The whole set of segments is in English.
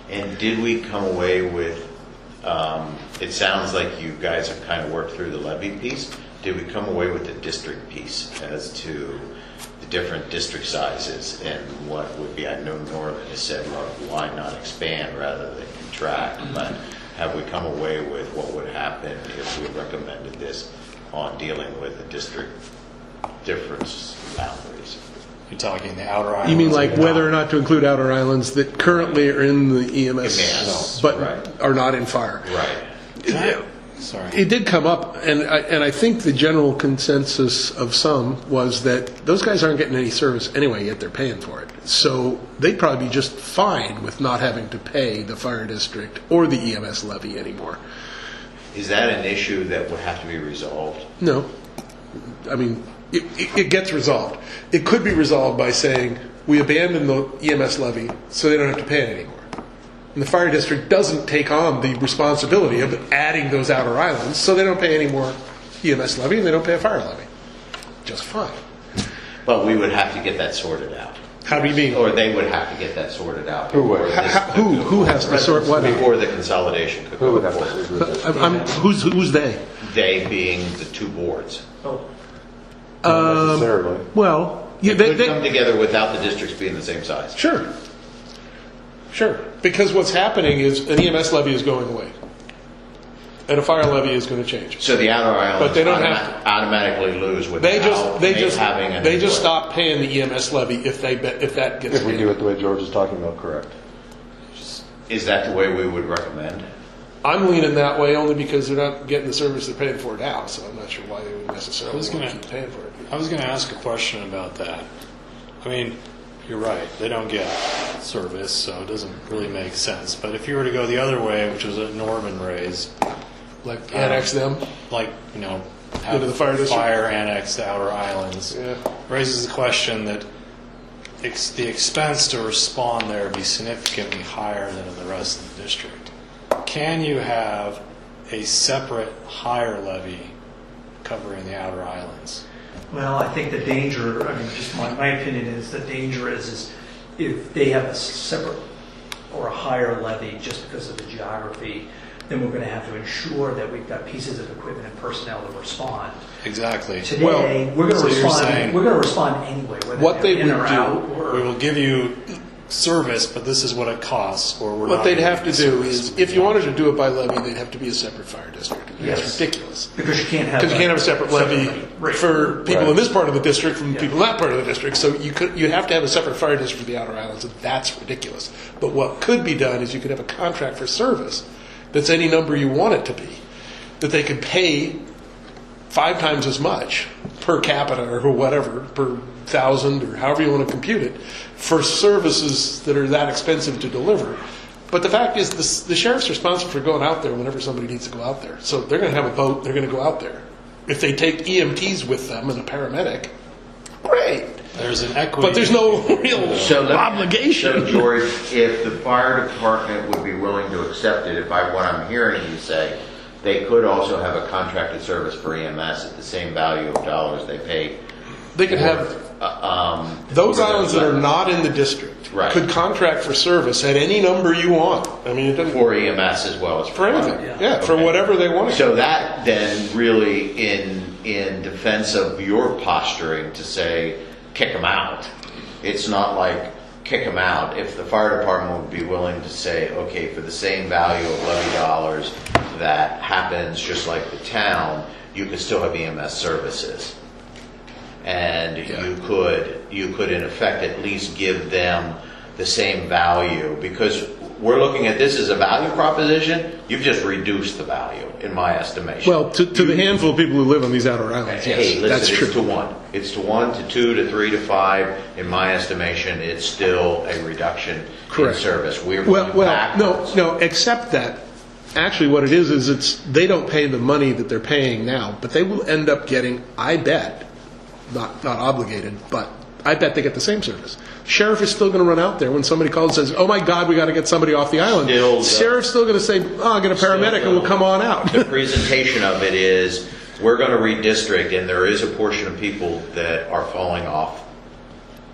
And did we come away with, it sounds like you guys have kind of worked through the levy piece. Did we come away with the district piece as to the different district sizes and what would be? I know Norman has said, well, why not expand rather than contract? But have we come away with what would happen if we recommended this on dealing with the district difference boundaries? You're talking the outer islands. You mean like whether or not to include outer islands that currently are in the EMS, but right. are not in fire? Right. Sorry. It did come up, and I think the general consensus of some was that those guys aren't getting any service anyway, yet they're paying for it. So they'd probably be just fine with not having to pay the fire district or the EMS levy anymore. Is that an issue that would have to be resolved? No. I mean, it gets resolved. It could be resolved by saying, we abandon the EMS levy so they don't have to pay it anymore. And the fire district doesn't take on the responsibility of adding those outer islands, so they don't pay any more EMS levy and they don't pay a fire levy. Just fine. But we would have to get that sorted out. How do you mean? Or they would have to get that sorted out. Who has to sort what out? Before the consolidation could go forward. Who's they? They being the two boards. Not necessarily. Well, They could come together without the districts being the same size. Sure. Because what's happening is an EMS levy is going away, and a fire levy is going to change. So the outer islands But they don't have to automatically lose without they just stop paying the EMS levy if that gets If we do it the way George is talking about, correct. Is that the way we would recommend? I'm leaning that way only because they're not getting the service they're paying for now, so I'm not sure why they would necessarily want to keep paying for it. I was going to ask a question about that. I mean, you're right. They don't get service, so it doesn't really make sense. But if you were to go the other way, which was what Norman raised, Like annex them? like, have Into the fire district? fire annex the outer islands, Yeah. raises the question that the expense to respond there would be significantly higher than in the rest of the district. Can you have a separate higher levy covering the outer islands? Well, I think the danger, just my opinion is the danger is if they have a separate or a higher levy just because of the geography, then we're going to have to ensure that we've got pieces of equipment and personnel to respond. Exactly. Today, we're going to respond. We're going to respond anyway, whether what they in would or do, out. Or, we will give you service, but this is what it costs. Or we're what not they'd giving have to you do service. is, if you wanted to do it by levy, they'd have to be a separate fire district. Yes. That's ridiculous. because you can't have a separate levy right. for people in this part of the district from Yeah. people in that part of the district. So you have to have a separate fire district for the outer islands, and that's ridiculous. But what could be done is you could have a contract for service that's any number you want it to be, that they could pay 5 times as much per capita or whatever, per thousand or however you want to compute it, for services that are that expensive to deliver. But the fact is, the sheriff's responsible for going out there whenever somebody needs to go out there. So they're going to have a boat, they're going to go out there. If they take EMTs with them and a paramedic, great. There's an equity. But there's no real obligation. So, George, if the fire department would be willing to accept it, what I'm hearing you say, they could also have a contracted service for EMS at the same value of dollars they pay. They could have those islands that are not in the district Right. could contract for service at any number you want. I mean, it doesn't For EMS as well as for anything. fire. Yeah, for Okay. whatever they want. So that then really in defense of your posturing to say kick them out. It's not like kick them out. If the fire department would be willing to say, okay, for the same value of levy dollars that happens just like the town, you could still have EMS services. And you could in effect at least give them the same value, because we're looking at this as a value proposition. You've just reduced the value, in my estimation. Well, to the handful of people who live on these outer islands, yes, hey, listen, that's true. It's to 1. It's to 1, to 2, to 3, to 5. In my estimation, it's still a reduction Correct. in service. We're Well, going backwards. no, except that actually what it is they don't pay the money that they're paying now, but they will end up getting, I bet, not obligated, but I bet they get the same service. Sheriff is still going to run out there when somebody calls and says, oh my God, we got to get somebody off the island. Sheriff's still going to say, oh, I'll get a paramedic and we'll come on out. The presentation of it is, we're going to redistrict, and there is a portion of people that are falling off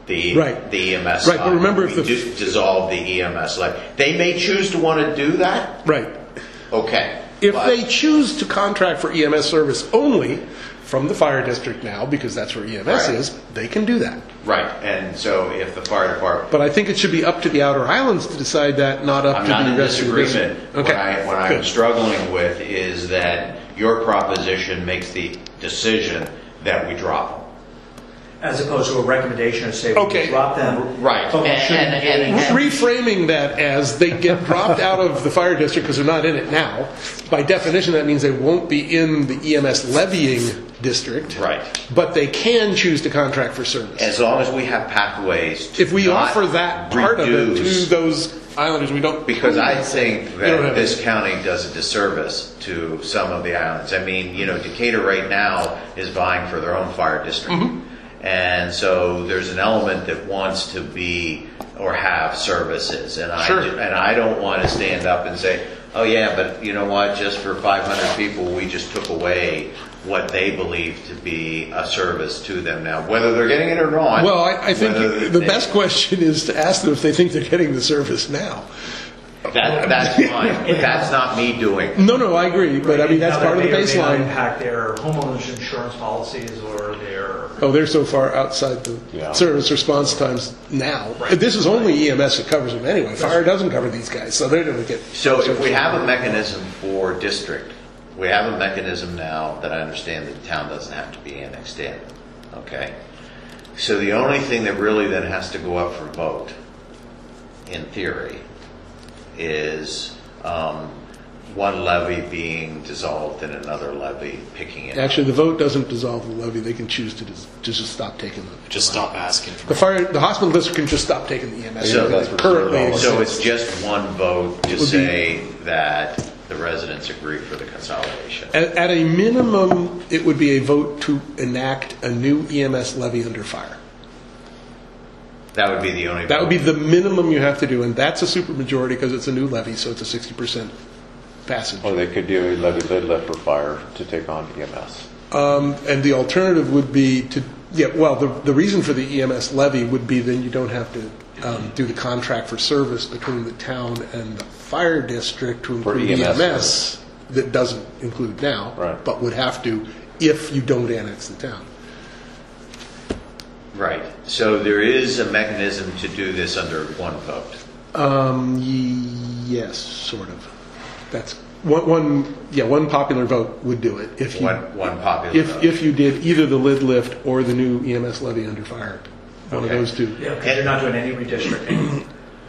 the Right. the EMS. Right, but remember if we the- dissolve the EMS levy. They may choose to want to do that. Right. Okay. If But- they choose to contract for EMS service only from the fire district now, because that's where EMS Right. is, they can do that. right, and so if the fire department, But I think it should be up to the Outer Islands to decide that, not up I'm to not the in rest of the disagreement. district. Okay. What I'm Good. struggling with is that your proposition makes the decision that we drop them. As opposed to a recommendation to say, Okay. we drop them. Right. but we shouldn't And- engage. Reframing that as they get dropped out of the fire district because they're not in it now, by definition that means they won't be in the EMS levying district. Right. But they can choose to contract for service. As long as we have pathways to If we not offer that part of it reduce- to those islanders, we don't. Because I think They don't that have this county does a disservice to some of the islands. I mean, Decatur right now is vying for their own fire district. Mm-hmm. And so there's an element that wants to be or have services. And Sure. I don't want to stand up and say, oh yeah, but you know what, just for 500 people, we just took away what they believe to be a service to them now, whether they're getting it or not. Well, I think whether the they- best question is to ask them if they think they're getting the service now. That's fine. That's not me doing it. No, I agree, but I mean, that's Now that part of the may or may not baseline. impact their homeowners insurance policies or their. Oh, they're so far outside the Yeah. service response times now. Right. This is only EMS that covers them anyway. Fire doesn't cover these guys, so they're going to get. So if we have a mechanism for district, we have a mechanism now that I understand that the town doesn't have to be annexed in, okay? So the only thing that really then has to go up for vote, in theory, is one levy being dissolved and another levy picking it up. Actually, the vote doesn't dissolve the levy. They can choose to just stop taking the. Just stop asking for The hospital district can just stop taking the EMS. So levy. that's what Currently, So exists. it's just one vote to Would be- say that the residents agree for the consolidation. At a minimum, it would be a vote to enact a new EMS levy under fire. That would be the only. That would be vote. the minimum you have to do, and that's a supermajority because it's a new levy, so it's a 60% passage. Or they could do a levy lid lift for fire to take on EMS. And the alternative would be to, the reason for the EMS levy would be then you don't have to do the contract for service between the town and the fire district to For include EMS EMS that doesn't include now, Right. but would have to if you don't annex the town. Right. So there is a mechanism to do this under one vote. Yes, sort of. That's one popular vote would do it if you One popular vote. if you did either the lid lift or the new EMS levy under fire, one Okay. of those two. Yeah, because they're not doing any redistricting.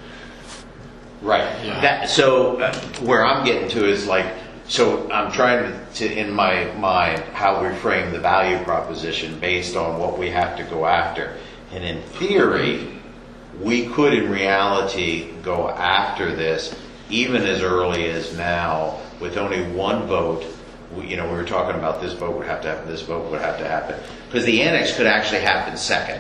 Right. Yeah. So where I'm getting to is like, so I'm trying to, in my mind, how we frame the value proposition based on what we have to go after. And in theory, we could in reality go after this even as early as now with only one vote. We were talking about this vote would have to happen, this vote would have to happen. Because the annex could actually happen second.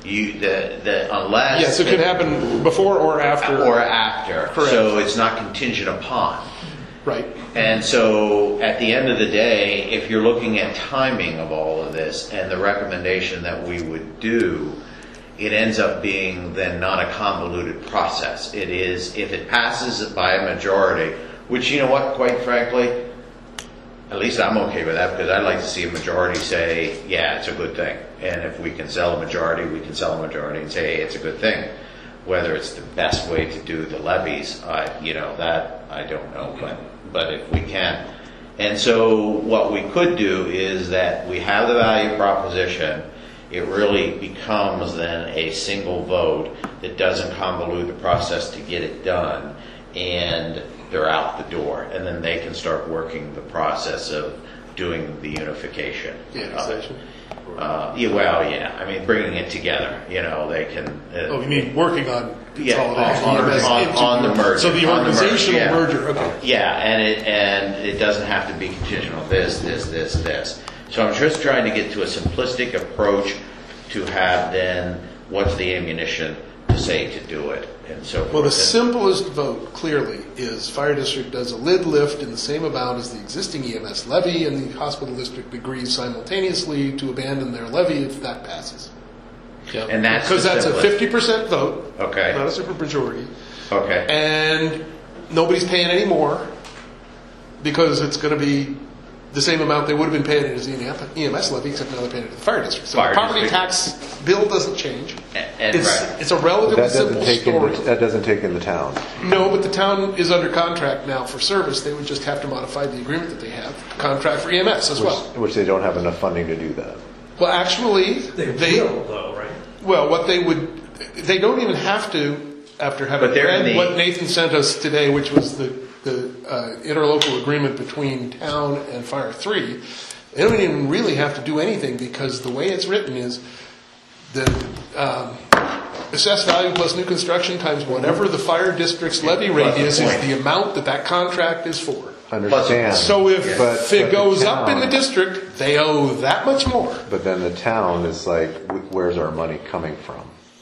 Unless. Yes, it could happen before or after. Or after. Correct. So it's not contingent upon. Right. And so at the end of the day, if you're looking at timing of all of this and the recommendation that we would do, it ends up being then not a convoluted process. It is, if it passes by a majority, which, you know what, quite frankly, at least I'm okay with that because I'd like to see a majority say, yeah, it's a good thing. And if we can sell a majority, we can sell a majority and say, hey, it's a good thing. Whether it's the best way to do the levies, that I don't know, but if we can. And so what we could do is that we have the value proposition. It really becomes then a single vote that doesn't convolute the process to get it done, and they're out the door. And then they can start working the process of doing the unification. Annexation. I mean, bringing it together. They can. Oh, you mean working on Yeah, consolidation? on the merger. So the On the merger, organizational yeah. merger, okay. Yeah, and it doesn't have to be contingent on this. So I'm just trying to get to a simplistic approach to have then what's the ammunition to say to do it and so forth. Well, the simplest vote, clearly, is fire district does a lid lift in the same amount as the existing EMS levy, and the hospital district agrees simultaneously to abandon their levy if that passes. Yep. And that's Because the that's a simplest. 50% vote, Okay. not a supermajority. Okay. And nobody's paying any more because it's going to be the same amount they would have been paying as the EMS levy, except now they're paying it to the fire district. So Fire the property district. tax bill doesn't change. And It's, right. it's a But relatively that doesn't simple take story. that doesn't take in the town. No, but the town is under contract now for service. They would just have to modify the agreement that they have, contract for EMS as well. Which they don't have enough funding to do that. Well, actually, They will, though, right? well, what they don't even have to, after having But they're in read the- what Nathan sent us today, which was the interlocal agreement between town and Fire 3, they don't even really have to do anything because the way it's written is the assessed value plus new construction times whatever the fire district's levy rate is point. the amount that contract is for. Understand. So if But it the goes up in town- the district, they owe that much more. But then the town is like, where's our money coming from?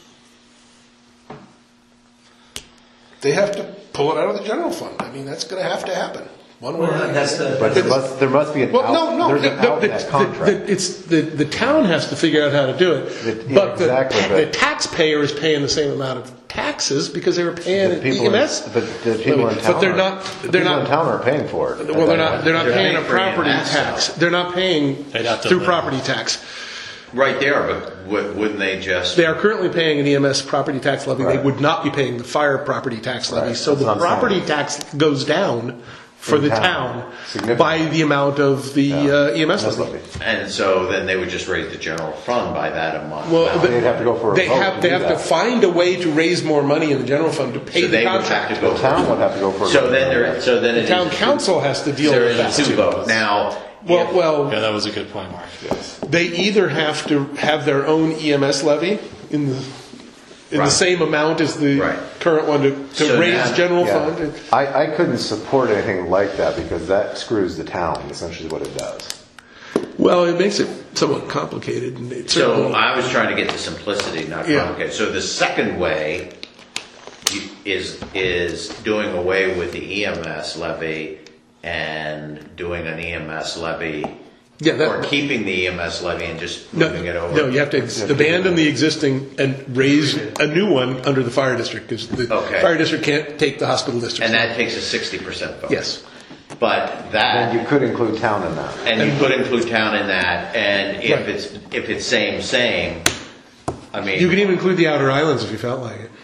They have to pull it out of the general fund. I mean, that's going to happen. One way or Well, another. that's the. But there must be an Well, out. no. There's an out in that The, contract. it's the town has to figure out how to do it. Yeah, But exactly, the but- taxpayer is paying the same amount of taxes because they were paying The an people in- EMS. but the people in town. But they're are- not. the They're people not. in town are paying for it. Well, they're not. They're not They're paying a paying for property EMS, tax. though. They're not paying They'd have to through live. property tax. Right there, but wouldn't they just? They are currently paying an EMS property tax levy. They Right. would not be paying the fire property tax levy. Right. So That's the what I'm property saying. tax goes down for In the town. town Significantly. by the amount of the EMS That's levy. lovely. And so then they would just raise the general fund by that amount. Well, amount. They'd have to go for a They vote have to they do have to that. find a way to raise more money in the general fund to pay So the they would have contract. to go. The town would have to go for a So vote. then there. So then The it town is- council has to deal There with is that two too. votes now. Well, if- well, Yeah, that was a good point, Mark. they either have to have their own EMS levy in the Right. same amount as the Right. current one to So raise now- general Yeah. fund. I couldn't support anything like that because that screws the town, essentially what it does. Well, it makes it somewhat complicated. And it So certainly, I was trying to get to simplicity, not Yeah. complicated. So the second way is doing away with the EMS levy and doing an EMS levy, yeah, or that, keeping the EMS levy and just no, moving it over. no, you have to abandon the existing and raise a new one under the fire district because the Okay. fire district can't take the hospital district. And that takes a 60% vote. Yes. But that. And you could include town in that. And you could include town in that, and Right. if it's same, I mean. You can even include the outer islands if you felt like it.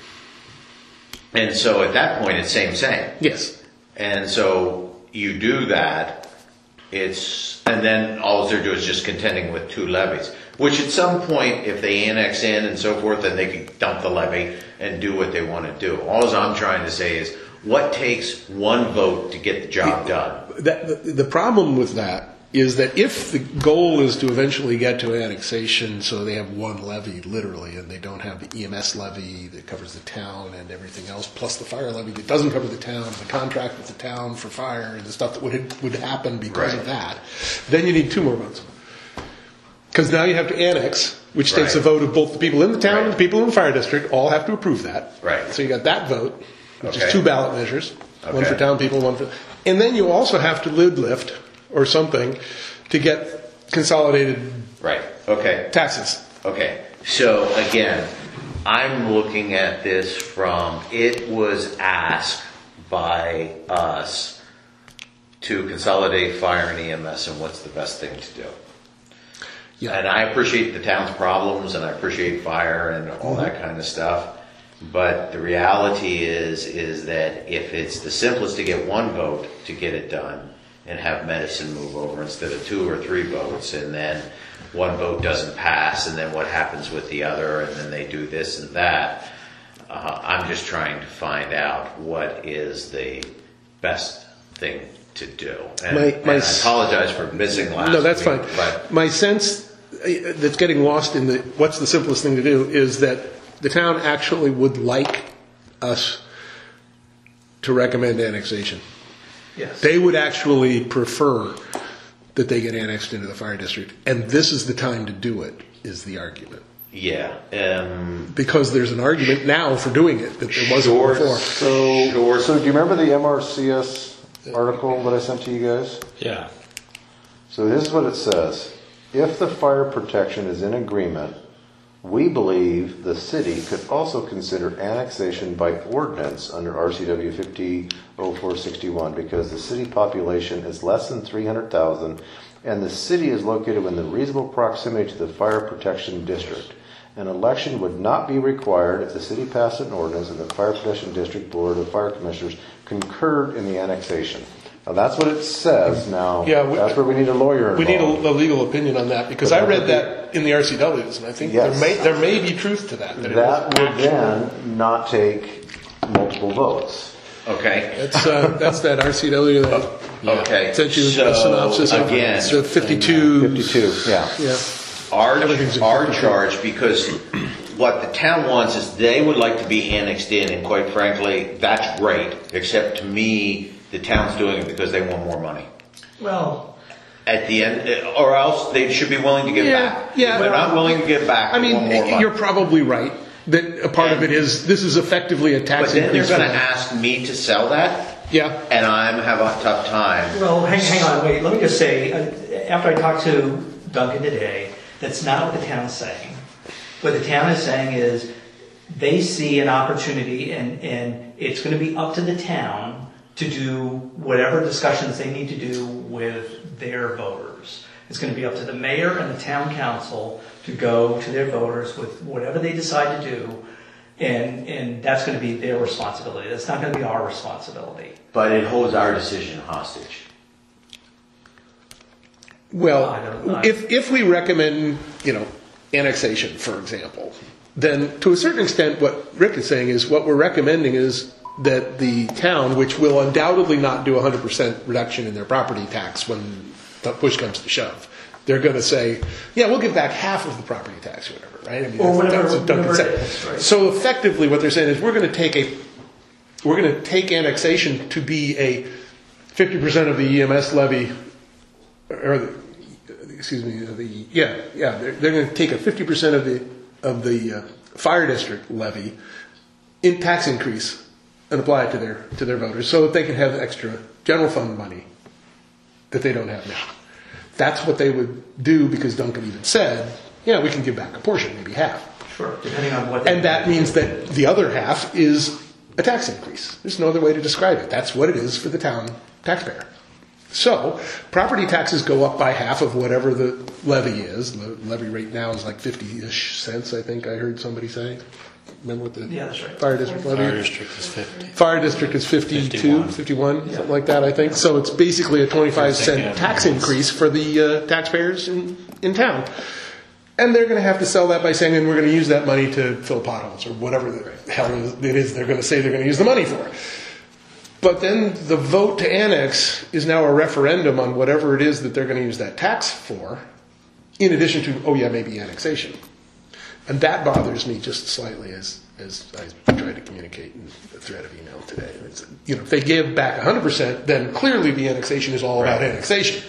And so at that point, it's same. Yes. And so you do that, and then all they're doing is just contending with two levies. Which at some point, if they annex in and so forth, then they can dump the levy and do what they want to do. All I'm trying to say is, what takes one vote to get the job done? The problem with that is that if the goal is to eventually get to annexation, so they have one levy literally, and they don't have the EMS levy that covers the town and everything else, plus the fire levy that doesn't cover the town, the contract with the town for fire and the stuff that would happen because of Right. that, then you need two more votes. Because now you have to annex, which takes a Right. vote of both the people in the town and Right. the people in the fire district all have to approve that. Right. So you got that vote, which Okay. is two ballot measures, one Okay. for town people, one for, and then you also have to lid lift or something to get consolidated Right, okay. taxes. Okay, so again, I'm looking at this from, it was asked by us to consolidate fire and EMS and what's the best thing to do. Yeah. And I appreciate the town's problems and I appreciate fire and all that kind of stuff. But the reality is that if it's the simplest to get one vote to get it done and have medicine move over instead of 2 or 3 votes, and then one vote doesn't pass, and then what happens with the other, and then they do this and that. I'm just trying to find out what is the best thing to do. And, My and I apologize for missing last No, that's week, fine. but My sense that's getting lost in the what's the simplest thing to do is that the town actually would like us to recommend annexation. Yes. They would actually prefer that they get annexed into the fire district, and this is the time to do it, is the argument. yeah. Because there's an argument now for doing it that there wasn't Sure. before. So do you remember the MRCS article that I sent to you guys? Yeah. So this is what it says. If the fire protection is in agreement We believe the city could also consider annexation by ordinance under RCW 500461 because the city population is less than 300,000 and the city is located within reasonable proximity to the fire protection district. An election would not be required if the city passed an ordinance and the Fire Protection District Board of Fire Commissioners concurred in the annexation. Now that's what it says. Now that's where we need a lawyer involved. We need a legal opinion on that because I read that in the RCWs, and I think there may be truth to that. That would then not take multiple votes. Okay. That's that RCW that Okay. sent you So, a synopsis of again, it. So 52. 52, yeah. Everything's in Our 52. charge, because what the town wants is they would like to be annexed in, and quite frankly, that's great, except to me, the town's doing it because they want more money. Well, At the end, or else they should be willing to give back. Yeah. If they're not willing to give back, I they mean, want more money. you're probably right that a part of it is this is effectively a tax But then they're increase. going to ask me to sell that, Yeah. and I'm having a tough time. well, hang on, wait. Let me just say, after I talked to Duncan today, that's not what the town's saying. What the town is saying is they see an opportunity, and it's going to be up to the town to do whatever discussions they need to do with their voters. It's going to be up to the mayor and the town council to go to their voters with whatever they decide to do, and that's going to be their responsibility. That's not going to be our responsibility. But it holds our decision hostage. Well, I don't know. if we recommend, annexation, for example, then to a certain extent, what Rick is saying is what we're recommending is that the town, which will undoubtedly not do 100% reduction in their property tax when the push comes to shove, they're going to say, yeah, we'll give back half of the property tax or whatever, right? I mean, Or whatever- that's what Duncan whatever said. it is, right. So effectively, what they're saying is we're going to take annexation to be a 50% of the EMS levy, they're going to take a 50% of the fire district levy in tax increase and apply it to their voters so that they can have extra general fund money that they don't have now. That's what they would do because Duncan even said, we can give back a portion, maybe half. Sure, depending on what. And that means that the other half is a tax increase. There's no other way to describe it. That's what it is for the town taxpayer. So, property taxes go up by half of whatever the levy is. The levy rate now is like 50-ish cents, I think I heard somebody say. Remember what the that's right. fire district levy Fire is? district is 50. Fire district is 52, 51, something like that, I think. So it's basically a 25-cent tax increase for the taxpayers in town. And they're going to have to sell that by saying, and we're going to use that money to fill potholes or whatever the hell it is they're going to say they're going to use the money for. But then the vote to annex is now a referendum on whatever it is that they're going to use that tax for, in addition to, maybe annexation. And that bothers me just slightly as I tried to communicate in the thread of email today. If they give back 100%, then clearly the annexation is all about annexation.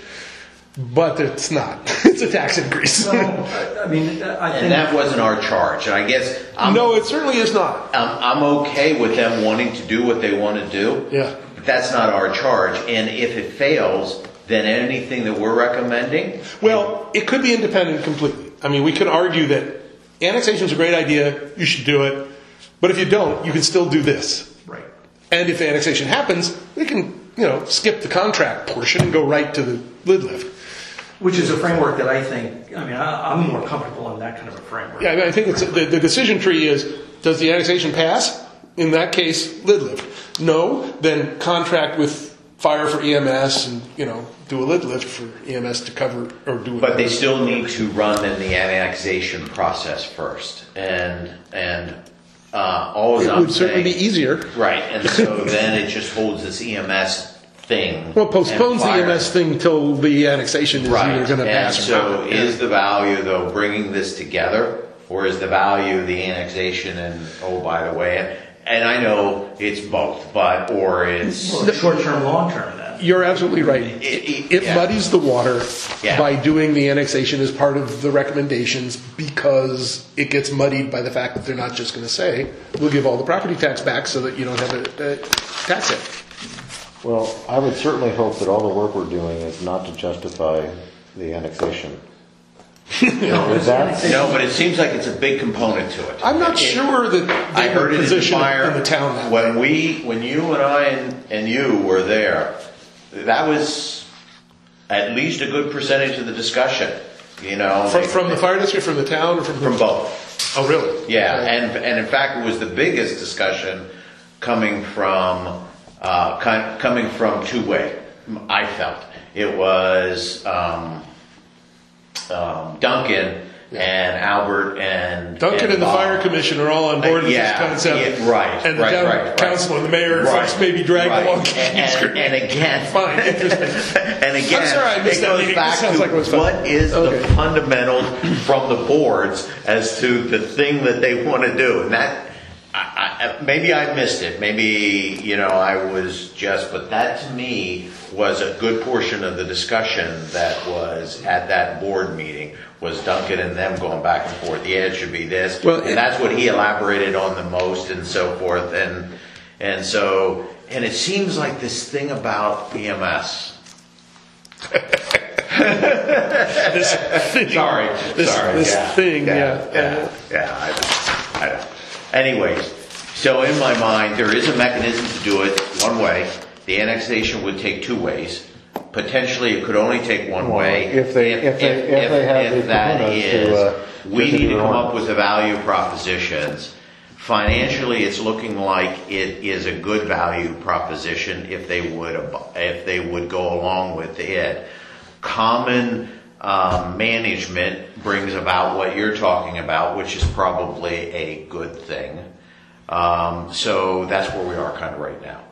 But it's not. It's a tax increase. I think And that wasn't our charge. And I guess No, it certainly is not. I'm okay with them wanting to do what they want to do. Yeah. But that's not our charge. And if it fails, then anything that we're recommending, Well, it could be independent completely. I mean, we could argue that annexation is a great idea, you should do it, but if you don't, you can still do this. right. And if annexation happens, we can, skip the contract portion and go right to the lid lift. Which is a framework that I think, I'm more comfortable in that kind of a framework. Yeah, I think it's the decision tree is, does the annexation pass? In that case, lid lift. No, then contract with fire for EMS and, do a lid lift for EMS to cover or do it. but they still need to run in the annexation process first. And all It I'm would certainly be saying, easier. right? And so then it just holds this EMS thing. Well, postpones the and fire. EMS thing till the annexation is Right. either going to And pass or so not. is the value, though, bringing this together, or is the value the annexation and, by the way, and I know it's both, or it's... Well, short-term, long-term then. You're absolutely right. It yeah. muddies the water Yeah. by doing the annexation as part of the recommendations because it gets muddied by the fact that they're not just going to say, we'll give all the property tax back so that you don't have a tax hit. Well, I would certainly hope that all the work we're doing is not to justify the annexation. Is that, No, but it seems like it's a big component to it. I'm not sure that I they heard were it in the positioned fire in the town that when way. when you and I and you were there. That was at least a good percentage of the discussion. You know, From the fire district, from the town, or from both. Oh, really? Yeah, Okay. and in fact, it was the biggest discussion coming from two-way. I felt it was Duncan and Albert and Duncan and the Bob. fire commission are all on board with Yeah, this concept. yeah, right, And the right, town right. council and the mayor and Right, folks may be dragged right. along. And again, Fine, interesting. and again, I'm sorry I missed it that goes meeting. back It sounds to like it was fun. what is Okay. the fundamentals from the boards as to the thing that they want to do, and that maybe I missed it. Maybe I was but that to me was a good portion of the discussion that was at that board meeting. Was Duncan and them going back and forth? Yeah, it should be this, Well, and that's what he elaborated on the most, and so forth, and it seems like this thing about EMS. This thing. Sorry. This thing, yeah. I don't. Anyways, so in my mind, there is a mechanism to do it one way. The annexation would take two ways. Potentially, it could only take one way. if they have the that components is, to, we to need to do come an up with the value propositions. Financially, it's looking like it is a good value proposition if they would go along with it. Common management brings about what you're talking about, which is probably a good thing. So that's where we are kind of right now.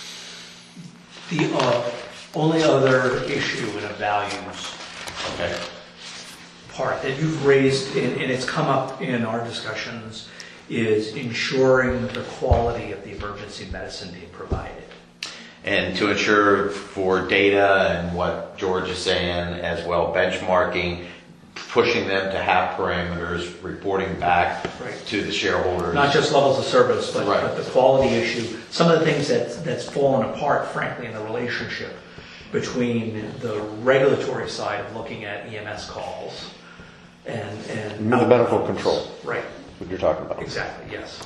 The only other issue in a values Okay. part that you've raised, and it's come up in our discussions, is ensuring the quality of the emergency medicine being provided. And to ensure for data and what George is saying as well, benchmarking, pushing them to have parameters, reporting back Right. to the shareholders. Not just levels of service, but, Right. but the quality issue. Some of the things that's fallen apart, frankly, in the relationship between the regulatory side of looking at EMS calls and the medical control, Right, what you're talking about. exactly, yes.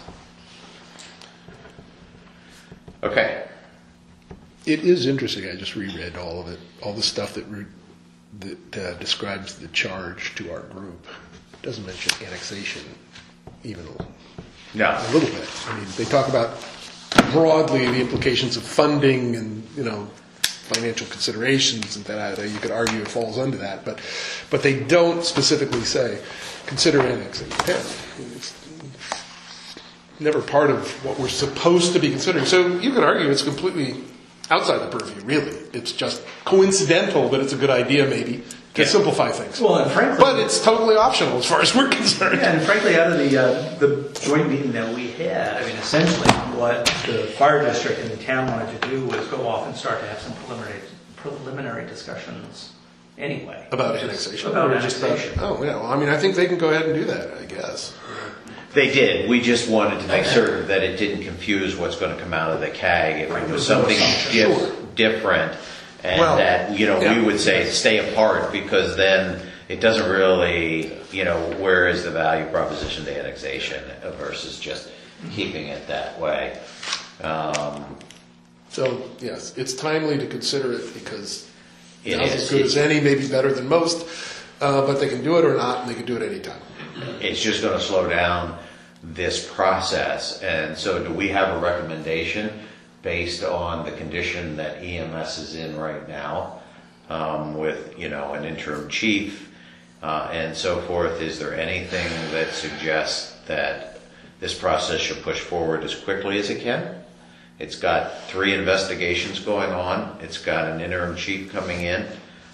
Okay. It is interesting. I just reread all of it, all the stuff that describes the charge to our group. It doesn't mention annexation even No. a little bit. I mean, they talk about broadly the implications of funding and financial considerations and that. You could argue it falls under that, but they don't specifically say consider annexing the town. It's never part of what we're supposed to be considering. So you could argue it's completely outside the purview, really. It's just coincidental that it's a good idea, maybe, to simplify things. Well, and frankly, But it's totally optional as far as we're concerned. yeah, and frankly, out of the joint meeting that we had, I mean, essentially, what the fire district and the town wanted to do was go off and start to have some preliminary discussions anyway. About annexation. About Or just annexation. oh, yeah. Well, I mean, I think they can go ahead and do that, I guess. They did. We just wanted to make certain that it didn't confuse what's going to come out of the CAG. If it was something different, and Well, that yeah. we would say stay apart, because then it doesn't really, where is the value proposition to annexation versus just keeping it that way. So, yes, it's timely to consider it because It now's is. as good as any, maybe better than most, but they can do it or not, and they can do it anytime. It's just going to slow down this process. And so do we have a recommendation based on the condition that EMS is in right now, with, an interim chief, and so forth? Is there anything that suggests that this process should push forward as quickly as it can? It's got 3 investigations going on. It's got an interim chief coming in.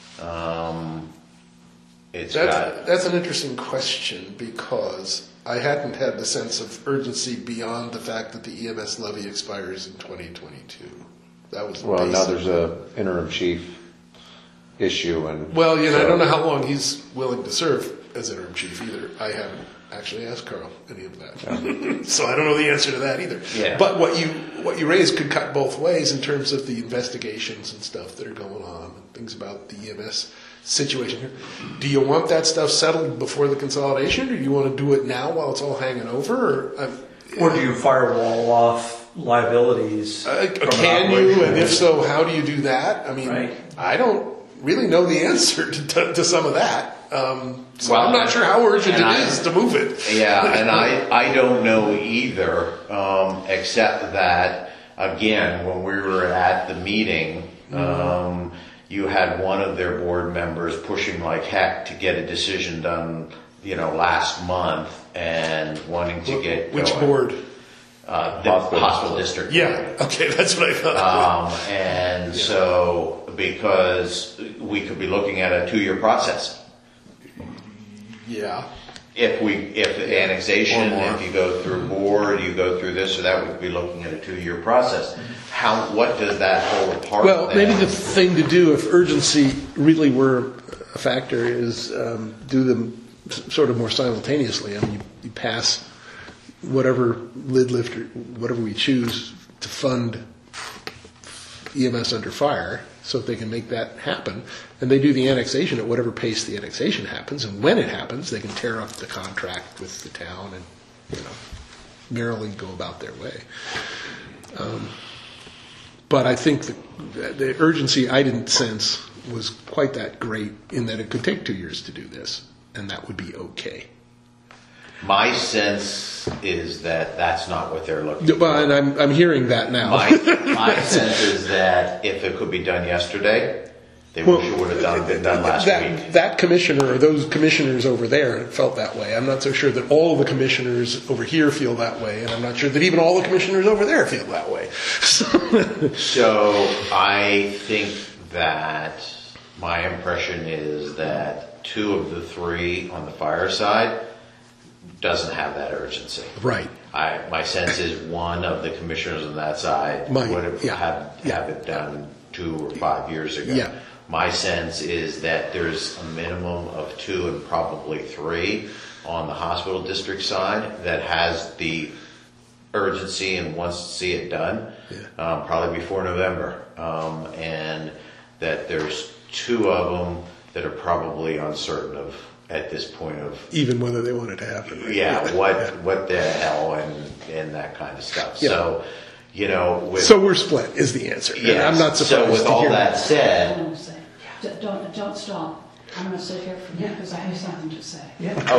That's an interesting question because I hadn't had the sense of urgency beyond the fact that the EMS levy expires in 2022. That was the Well, now basis. there's a interim chief issue, and Well, I so- don't know how long he's willing to serve as interim chief either. I haven't actually asked Carl any of that, so I don't know the answer to that either. Yeah. But what you raised could cut both ways in terms of the investigations and stuff that are going on, and things about the EMS situation here. Do you want that stuff settled before the consolidation, or do you want to do it now while it's all hanging over? Or do you firewall off liabilities? from an Can you? operation? And if so, how do you do that? I mean, Right. I don't really know the answer to some of that. So Well, I'm not sure how urgent and it is to move it. Yeah, and I don't know either, except that, again, when we were at the meeting, you had one of their board members pushing like heck to get a decision done, last month, and wanting to get Which going. board? The hospital district. Yeah. Okay, that's what I thought. And so, because we could be looking at a 2-year process. Yeah. If annexation, Or more. if you go through board, you go through this or that, we could be looking at a 2-year process. What does that hold apart? Well, then? maybe the thing to do if urgency really were a factor is do them sort of more simultaneously. I mean, you pass whatever lid lifter, whatever we choose to fund EMS under fire so that they can make that happen. And they do the annexation at whatever pace the annexation happens. And when it happens, they can tear up the contract with the town and, merrily go about their way. But I think the urgency I didn't sense was quite that great in that it could take 2 years to do this, and that would be okay. My sense is that that's not what they're looking for. Well, and I'm hearing that now. My sense is that if it could be done yesterday, they wish it would have been done last week. That commissioner or those commissioners over there felt that way. I'm not so sure that all the commissioners over here feel that way, and I'm not sure that even all the commissioners over there feel that way. So I think that my impression is that 2 of the 3 on the fire side doesn't have that urgency. Right. My sense is one of the commissioners on that side Might, would have yeah. have it done 2 or 5 years ago. Yeah. My sense is that there's a minimum of 2 and probably 3 on the hospital district side that has the urgency and wants to see it done, probably before November. And that there's 2 of them that are probably uncertain of, at this point, of Even whether they want it to happen. Right? what the hell and that kind of stuff. Yeah. So, with So we're split is the answer. And yes. I'm not surprised So with to all hear that said, I'm going to say, don't stop. I'm going to sit here for you because I have something to say.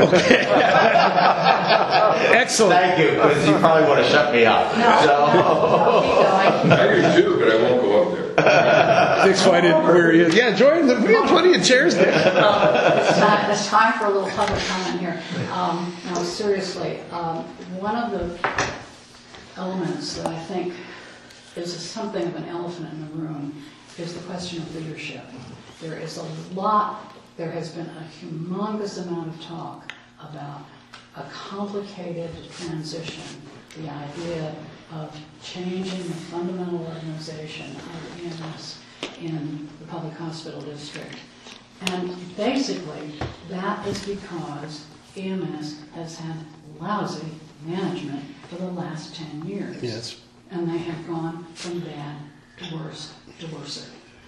Excellent. thank you, because you probably want to shut me up. No, keep going. I do too, but I won't go up there. Dick's fighting where he is. Yeah, Jordan, we have plenty of chairs there. It's time for a little public comment here. No, seriously, one of the elements that I think is something of an elephant in the room is the question of leadership. There is there has been a humongous amount of talk about a complicated transition, the idea of changing the fundamental organization of EMS in the public hospital district. And basically, that is because EMS has had lousy management for the last 10 years. Yes. And they have gone from bad to worse to worse.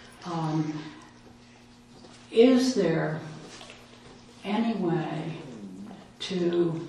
Is there any way to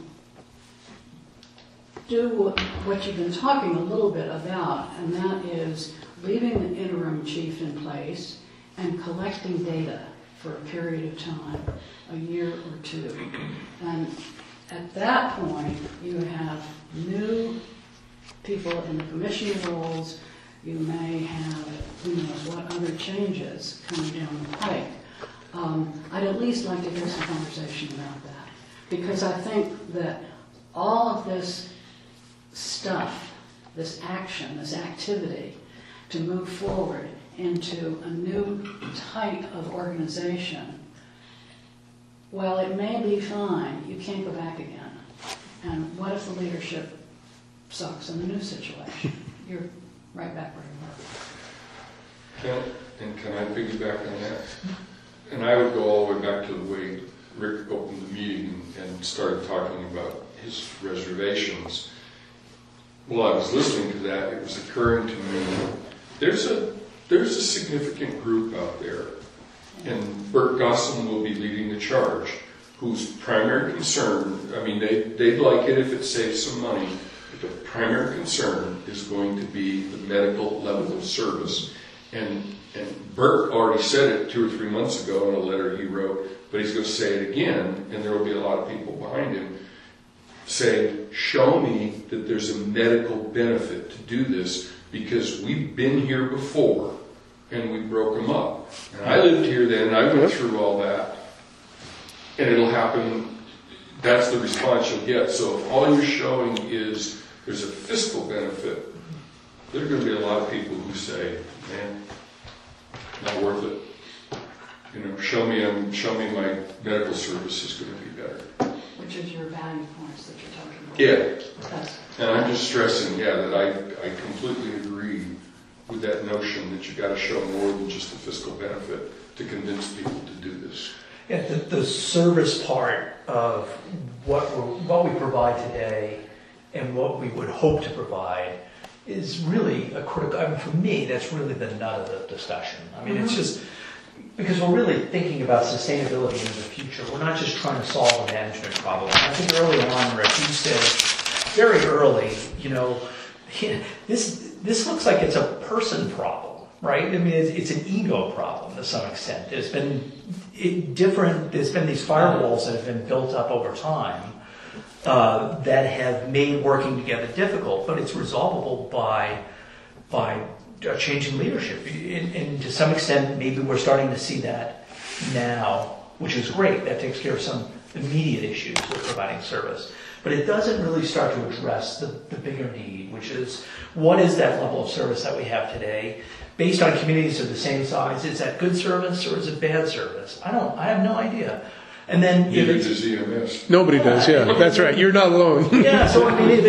do what you've been talking a little bit about, and that is leaving the interim chief in place and collecting data for a period of time, a year or 2. And at that point, you have new people in the commissioner roles. You may have, who knows what other changes coming down the pike. I'd at least like to hear some conversation about that, because I think that all of this stuff, this action, this activity to move forward into a new type of organization, while it may be fine, you can't go back again. And what if the leadership sucks in the new situation? You're right back where you were. Can I piggyback on that? And I would go all the way back to the way Rick opened the meeting and started talking about his reservations. While I was listening to that, it was occurring to me, there's a significant group out there and Bert Gossam will be leading the charge, whose primary concern, I mean, they'd like it if it saves some money, but the primary concern is going to be the medical level of service. And Bert already said it 2 or 3 months ago in a letter he wrote, but he's going to say it again, and there will be a lot of people behind him saying, show me that there's a medical benefit to do this, because we've been here before and we broke them up. And I lived here then, and I went through all that. And it'll happen, that's the response you'll get. So if all you're showing is there's a fiscal benefit, there are going to be a lot of people who say, man, not worth it. You know, show me my medical service is going to be better. Which is your value points that you're talking about. Yeah. That's, And I'm just stressing, that I completely agree with that notion that you got to show more than just the fiscal benefit to convince people to do this. Yeah, the service part of what we provide today and what we would hope to provide is really a critical, I mean, for me, that's really the nut of the discussion. I mean, it's just, because we're really thinking about sustainability in the future. We're not just trying to solve a management problem. And I think early on, Rick, you said very early, this looks like it's a person problem, right? I mean, it's an ego problem to some extent. There's been these firewalls that have been built up over time that have made working together difficult, but it's resolvable by changing leadership. And to some extent, maybe we're starting to see that now, which is great. That takes care of some immediate issues with providing service. But it doesn't really start to address the bigger need, which is, what is that level of service that we have today? Based on communities of the same size, is that good service or is it bad service? I have no idea. And then Neither does EMS. Nobody does, yeah. That's right. You're not alone. Yeah, so I mean, if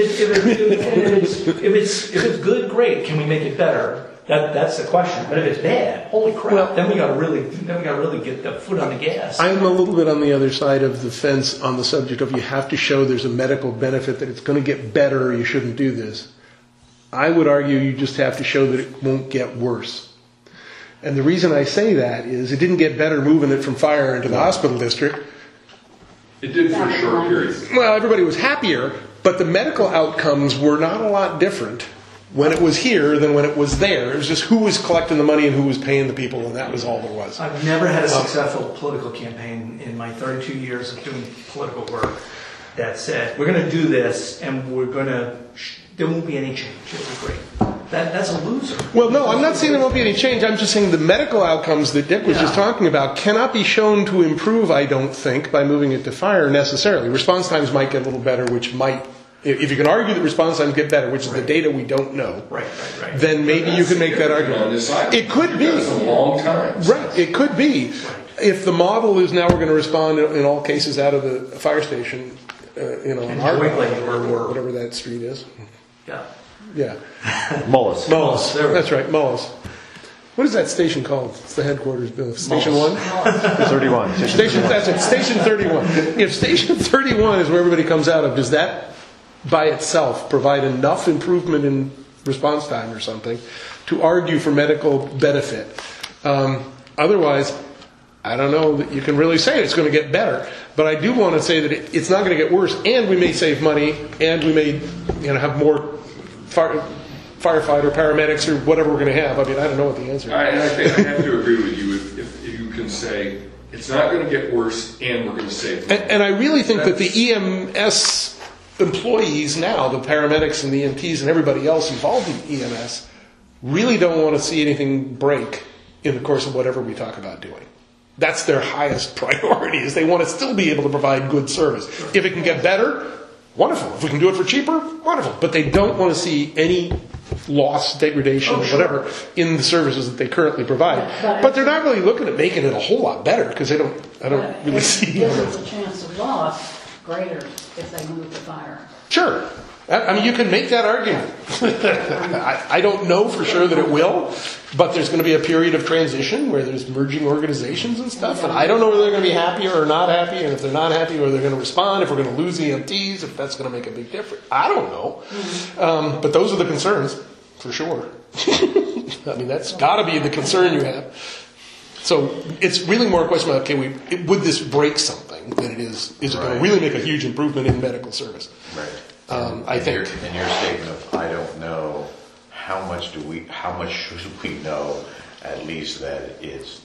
it's good, great. Can we make it better? That's the question. But if it's bad, holy crap! Then we got to really get the foot on the gas. I'm a little bit on the other side of the fence on the subject of you have to show there's a medical benefit, that it's going to get better, or you shouldn't do this. I would argue you just have to show that it won't get worse. And the reason I say that is it didn't get better moving it from fire into the hospital district. It did for a short period. Well, everybody was happier, but the medical outcomes were not a lot different when it was here than when it was there. It was just who was collecting the money and who was paying the people, and that was all there was. I've never had a successful political campaign in my 32 years of doing political work that said, we're going to do this, and there won't be any change. It'll be great. That's a loser. Well, no, I'm not saying there won't be any change. I'm just saying the medical outcomes that Dick was just talking about cannot be shown to improve, I don't think, by moving it to fire necessarily. Response times might get a little better, which might, if you can argue that response times get better, which is the data we don't know, right. then maybe you can make that argument. It could be. That's a long time. Right, it could be. If the model is now we're going to respond in all cases out of the fire station, on Harvard, or whatever that street is. Yeah. Mullis. That's right, Mullis. What is that station called? It's the headquarters building. Station 1? 31. That's it. Station 31. If Station 31 is where everybody comes out of, does that by itself provide enough improvement in response time or something to argue for medical benefit? Otherwise, I don't know that you can really say it's going to get better. But I do want to say that it's not going to get worse, and we may save money, and we may have more firefighter, paramedics, or whatever we're going to have. I mean, I don't know what the answer is. I think I have to agree with you if you can say it's not going to get worse and we're going to save money. And I really think that the EMS employees now, the paramedics and the EMTs and everybody else involved in EMS, really don't want to see anything break in the course of whatever we talk about doing. That's their highest priority, is they want to still be able to provide good service. If it can get better, wonderful. If we can do it for cheaper, wonderful. But they don't want to see any loss, degradation, or whatever in the services that they currently provide. But they're not really looking at making it a whole lot better, because I don't really see it. If the chance of loss greater if they move to fire. Sure. I mean, you can make that argument. I don't know for sure that it will, but there's going to be a period of transition where there's merging organizations and stuff, and I don't know whether they're going to be happy or not happy, and if they're not happy, whether they're going to respond, if we're going to lose EMTs, if that's going to make a big difference. I don't know. But those are the concerns, for sure. I mean, that's got to be the concern you have. So it's really more a question about, would this break something than it is it going to really make a huge improvement in medical service? Right. I think. In your statement of, I don't know, how much should we know, at least that it's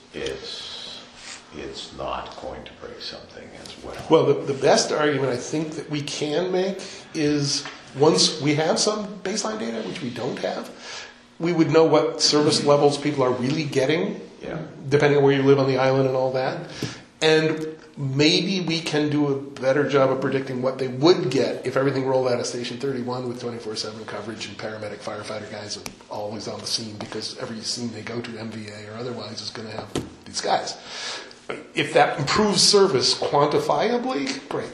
not going to break something as well? Well, the best argument I think that we can make is once we have some baseline data, which we don't have, we would know what service levels people are really getting, depending on where you live on the island and all that. And maybe we can do a better job of predicting what they would get if everything rolled out of Station 31 with 24/7 coverage and paramedic firefighter guys are always on the scene, because every scene they go to, MVA or otherwise, is going to have these guys. If that improves service quantifiably, great.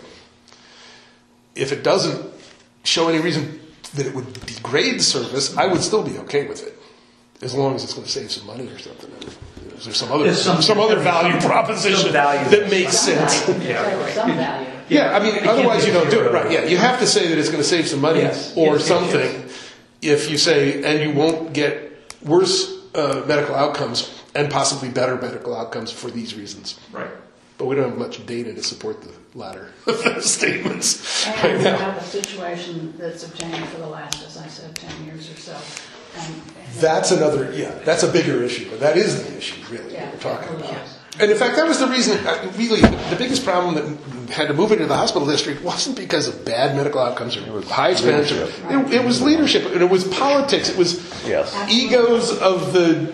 If it doesn't show any reason that it would degrade service, I would still be okay with it, as long as it's going to save some money or something. Is there some other value proposition that makes sense? Some value. Yeah, I mean, otherwise you don't do it, right? Yeah, you have to say that it's going to save some money or something. If you say, and you won't get worse medical outcomes and possibly better medical outcomes for these reasons. Right. But we don't have much data to support the latter of those statements And right we now. have a situation that's obtained for the last, as I said, 10 years or so. And That's another, that's a bigger issue, but that is the issue, really, that we're talking about. And in fact, that was the reason, really, the biggest problem that had to move into the hospital district wasn't because of bad medical outcomes or high expense. It was leadership, and it was politics. It was egos of the,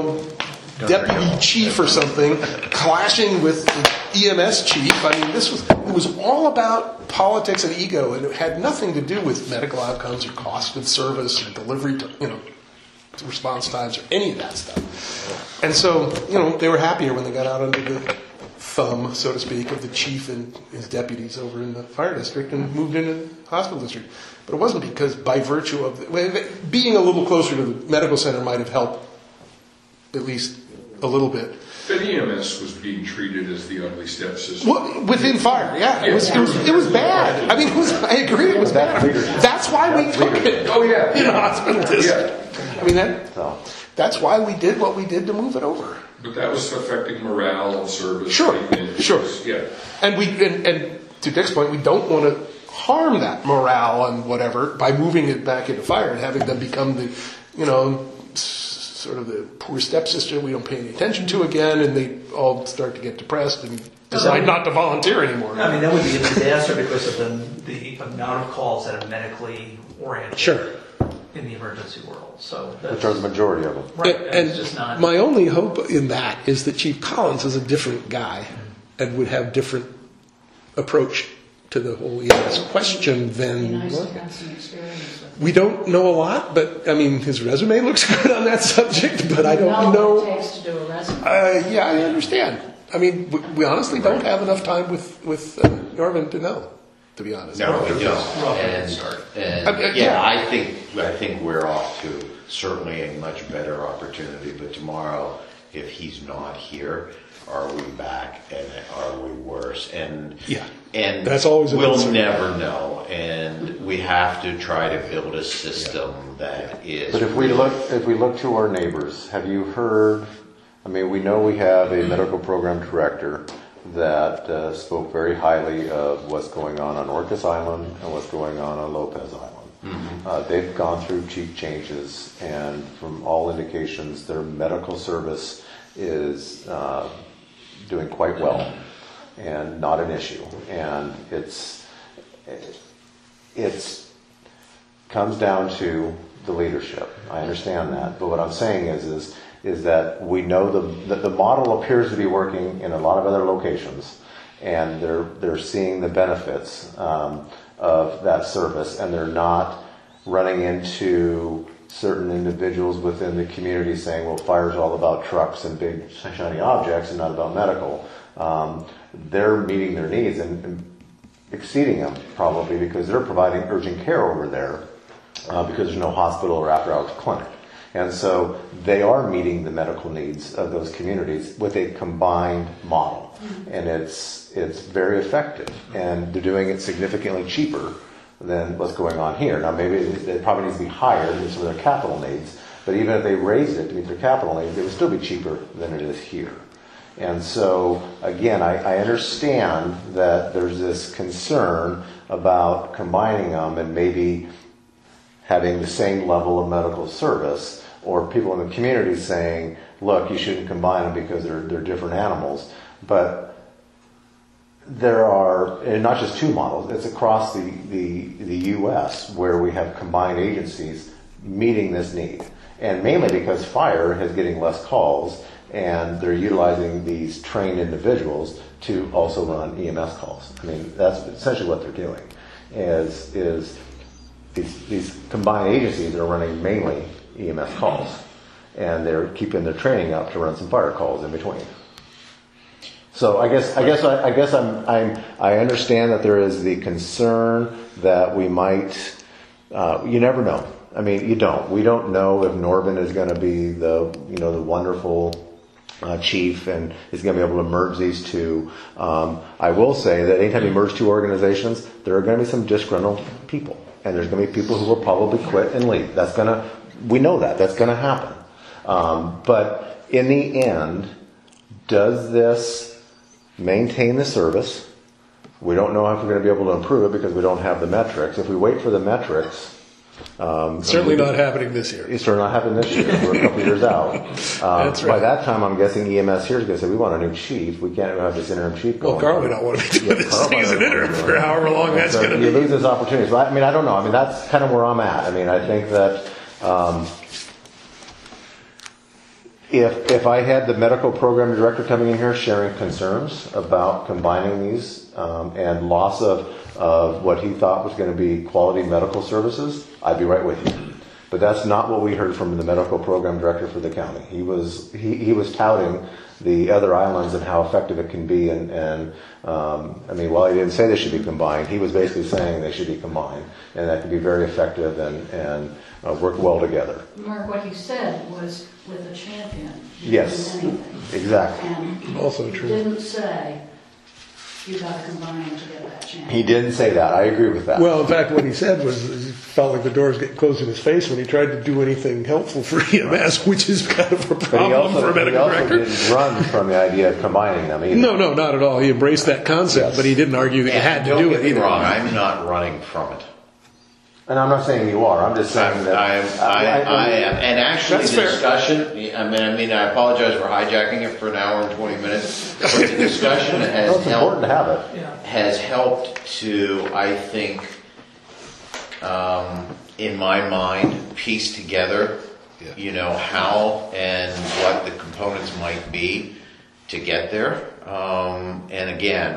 deputy chief or something clashing with the EMS chief. I mean, it was all about politics and ego, and it had nothing to do with medical outcomes or cost of service or delivery, response times or any of that stuff. And so, they were happier when they got out under the thumb, so to speak, of the chief and his deputies over in the fire district and moved into the hospital district. But it wasn't because by virtue of being a little closer to the medical center might have helped at least a little bit. But EMS was being treated as the ugly stepsister. Well, within fire, it was bad. I mean, I agree, it was bad. That's why we took it in the hospital district. I mean, that's why we did what we did to move it over. But that was affecting morale and service. Sure. Yeah. And to Dick's point, we don't want to harm that morale and whatever by moving it back into fire and having them become the, sort of the poor stepsister we don't pay any attention to again, and they all start to get depressed and decide not to volunteer anymore. I mean, that would be a disaster because of the amount of calls that are medically oriented. Sure. In the emergency world, so Which are the majority of them. right. And It's just not. my only hope in that is that Chief Collins is a different guy and would have different approach to the whole EMS question it'd be than nice to have some experience with it. we don't know a lot, but I mean his resume looks good on that subject, but I don't know. What it takes to do a resume. Yeah, I understand. I mean, we honestly don't have enough time with Norman to know, to be honest. No, we don't. Yeah. I think we're off to certainly a much better opportunity. But tomorrow, if he's not here, are we back and are we worse? And that's always a we'll concern. never know. And we have to try to build a system that is. But if we look to our neighbors, have you heard? I mean, we know we have a medical program director that spoke very highly of what's going on Orcas Island and what's going on Lopez Island. Mm-hmm. They've gone through chief changes, and from all indications, their medical service is doing quite well and not an issue. And it's comes down to the leadership. I understand that, but what I'm saying is that we know that the model appears to be working in a lot of other locations, and they're seeing the benefits of that service, and they're not running into certain individuals within the community saying, well, fire's all about trucks and big shiny objects and not about medical. They're meeting their needs and exceeding them probably because they're providing urgent care over there because there's no hospital or after-hours clinic. And so they are meeting the medical needs of those communities with a combined model. And it's very effective. And they're doing it significantly cheaper than what's going on here. Now maybe it probably needs to be higher than some of their capital needs, but even if they raised it to meet their capital needs, it would still be cheaper than it is here. And so, again, I understand that there's this concern about combining them and maybe having the same level of medical service, or people in the community saying, look, you shouldn't combine them because they're different animals. But there are, and not just two models, it's across the U.S. where we have combined agencies meeting this need. And mainly because fire is getting less calls, and they're utilizing these trained individuals to also run EMS calls. I mean, that's essentially what they're doing, is these combined agencies are running mainly EMS calls, and they're keeping their training up to run some fire calls in between. So I understand that there is the concern that we might, you never know. I mean, you don't. We don't know if Norben is going to be the wonderful chief and is going to be able to merge these two. I will say that anytime you merge two organizations, there are going to be some disgruntled people, and there's going to be people who will probably quit and leave. We know that's going to happen. But in the end, does this maintain the service? We don't know if we're going to be able to improve it because we don't have the metrics. If we wait for the metrics, certainly not happening this year. It's certainly not happening this year. We're a couple years out. That's right. By that time, I'm guessing EMS here is going to say, we want a new chief. We can't have this interim chief going. Well, Carl may not want to be doing this thing as an interim for however long that's going to be. You lose those opportunities. But, I don't know. I mean, that's kind of where I'm at. I mean, I think that if I had the medical program director coming in here sharing concerns about combining these and loss of what he thought was going to be quality medical services, I'd be right with you. But that's not what we heard from the medical program director for the county. He was touting the other islands and how effective it can be, and while he didn't say they should be combined, he was basically saying they should be combined, and that can be very effective and work well together. Mark, what he said was with a champion. Yes, exactly. And also true. He didn't say you got to combine to get that champion. He didn't say that. I agree with that. Well, in fact, what he said was he felt like the doors getting closed in his face when he tried to do anything helpful for EMS, which is kind of a problem for a medical director. He also didn't run from the idea of combining them either. No, not at all. He embraced that concept, Yes. but he didn't argue that you had to do it Don't get me either. wrong, I'm not running from it. And I'm not saying you are. I'm just saying that I am. And actually, That's the fair. discussion, I apologize for hijacking it for an hour and 20 minutes, but the discussion Well, it's important to have it. has helped to, I think, in my mind, piece together, how and what the components might be to get there. And again,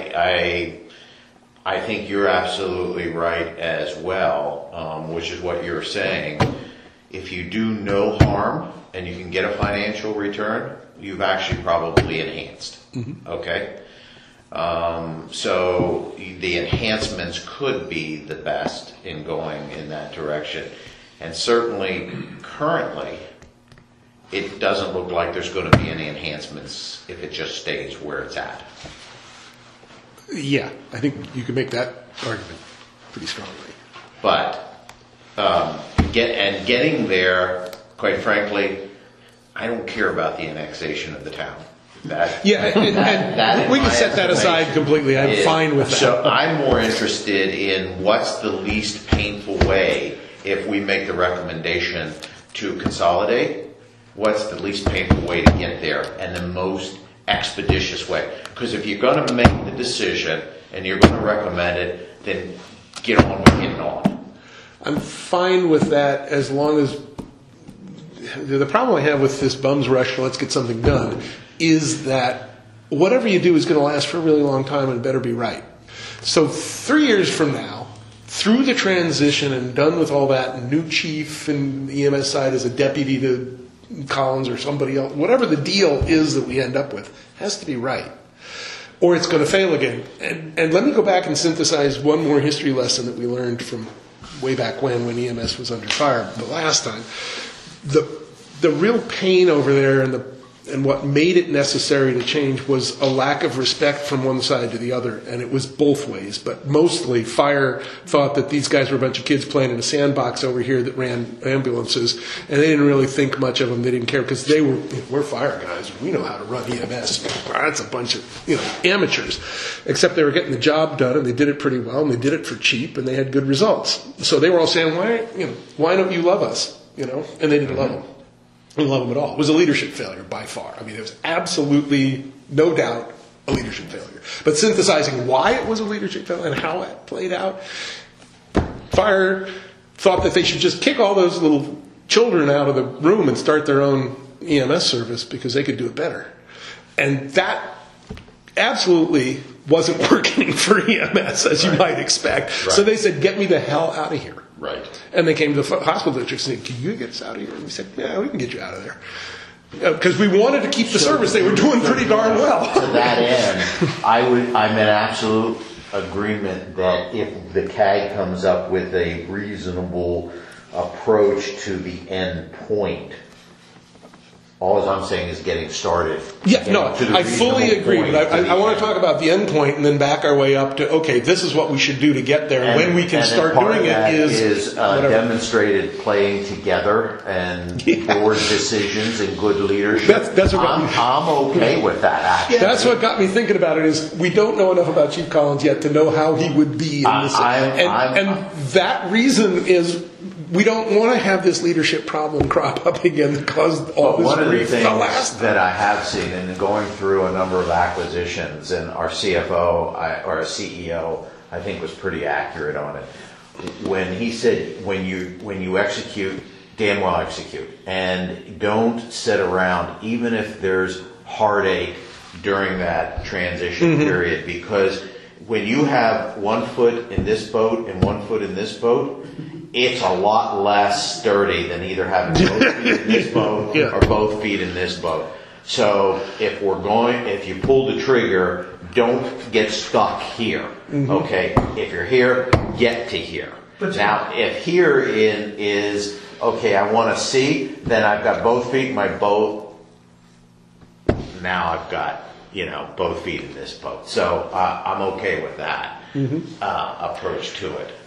I think you're absolutely right as well, which is what you're saying. If you do no harm and you can get a financial return, you've actually probably enhanced. Mm-hmm. Okay? So the enhancements could be the best in going in that direction. And certainly, currently, it doesn't look like there's going to be any enhancements if it just stays where it's at. Yeah, I think you can make that argument pretty strongly. But getting there, quite frankly, I don't care about the annexation of the town. That Yeah, and we can set that aside completely. I'm fine with that. So I'm more interested in what's the least painful way if we make the recommendation to consolidate. What's the least painful way to get there and the most expeditious way? Because if you're going to make the decision and you're going to recommend it, then get on with getting on. I'm fine with that as long as the problem I have with this bums rush, let's get something done, is that whatever you do is going to last for a really long time and it better be right. So 3 years from now, through the transition and done with all that, new chief and the EMS side as a deputy to Collins or somebody else, whatever the deal is that we end up with, has to be right. Or it's going to fail again. And let me go back and synthesize one more history lesson that we learned from way back when EMS was under fire the last time. The real pain over there and the And what made it necessary to change was a lack of respect from one side to the other, and it was both ways. But mostly, fire thought that these guys were a bunch of kids playing in a sandbox over here that ran ambulances, and they didn't really think much of them. They didn't care because we're fire guys. We know how to run EMS. That's a bunch of amateurs. Except they were getting the job done, and they did it pretty well, and they did it for cheap, and they had good results. So they were all saying, why don't you love us? And they didn't love them. Didn't love them at all. It was a leadership failure by far. I mean, it was absolutely, no doubt, a leadership failure. But synthesizing why it was a leadership failure and how it played out, fire thought that they should just kick all those little children out of the room and start their own EMS service because they could do it better. And that absolutely wasn't working for EMS, as you might expect. Right. So they said, get me the hell out of here. Right. And they came to the hospital district and said, can you get us out of here? And we said, yeah, we can get you out of there. Because we wanted to keep the service. They were doing pretty darn well. To that end, I'm in absolute agreement that if the CAG comes up with a reasonable approach to the end point, all I'm saying is getting started. Yeah, no, I fully agree. But I want to talk about the end point and then back our way up to, okay, this is what we should do to get there. And when we can start doing it is demonstrated playing together and board decisions and good leadership. That's what I'm okay with that, actually. That's what got me thinking about it is we don't know enough about Chief Collins yet to know how he would be in this. And that reason is we don't want to have this leadership problem crop up again that caused all this grief the last time. That I have seen, and going through a number of acquisitions, and our CFO or our CEO, I think, was pretty accurate on it. When he said, when you execute, damn well execute, and don't sit around, even if there's heartache during that transition period, because when you have 1 foot in this boat and 1 foot in this boat, it's a lot less sturdy than either having both feet in this boat or both feet in this boat. So if you pull the trigger, don't get stuck here. Okay? If you're here, get to here. Now, if here is, okay, I want to see, then I've got both feet in my boat. Now I've got, both feet in this boat. So I'm okay with that approach to it.